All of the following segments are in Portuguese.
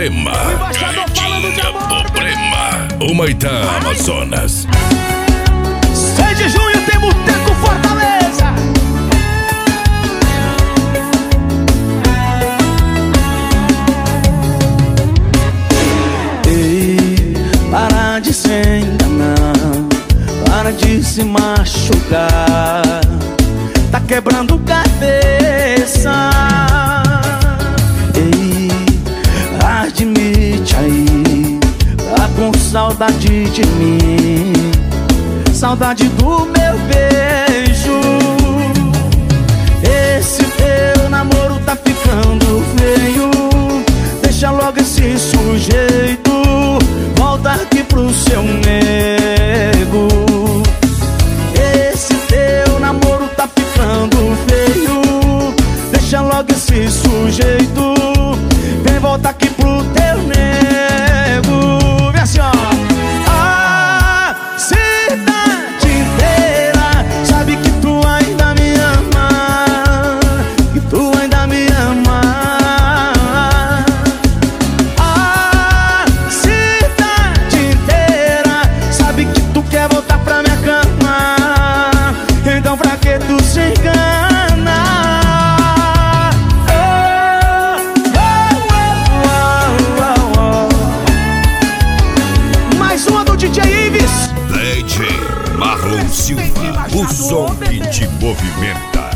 Problema. Carretinha Problema. Humaitá, Amazonas. 6 de junho tem Boteco Fortaleza. Ei, para de se enganar, para de se machucar. Tá quebrando cabeça. Ei, admite aí, tá com saudade de mim, saudade do meu beijo. Esse teu namoro tá ficando feio. Deixa logo esse sujeito, volta aqui pro seu nego. Esse teu namoro tá ficando feio. Deixa logo esse sujeito, vem volta aqui pro teu nego. Vem assim, ó. Marlon Silva, o som que te movimenta.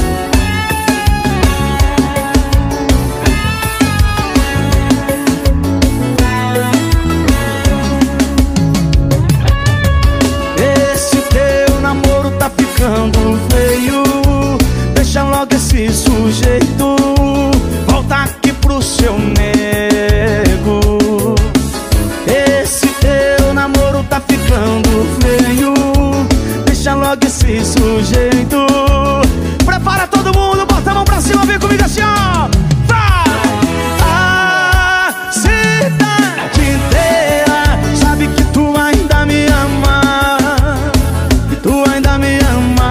Esse teu namoro tá ficando feio. Deixa logo esse sujeito, volta aqui pro seu nego. Esse teu namoro tá ficando feio. Deixa logo esse sujeito. Prepara todo mundo, bota a mão pra cima, vem comigo assim, ó. Vai! A cidade inteira sabe que tu ainda me ama, que tu ainda me ama.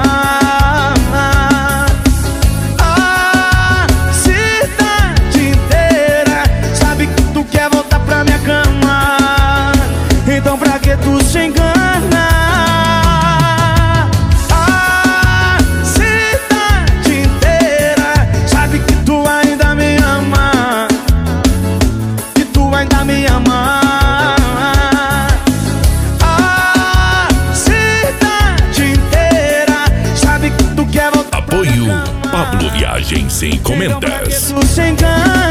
A cidade inteira sabe que tu quer voltar pra minha cama. Então pra que tu se engana? Apoio Pablo Viagens e Encomendas.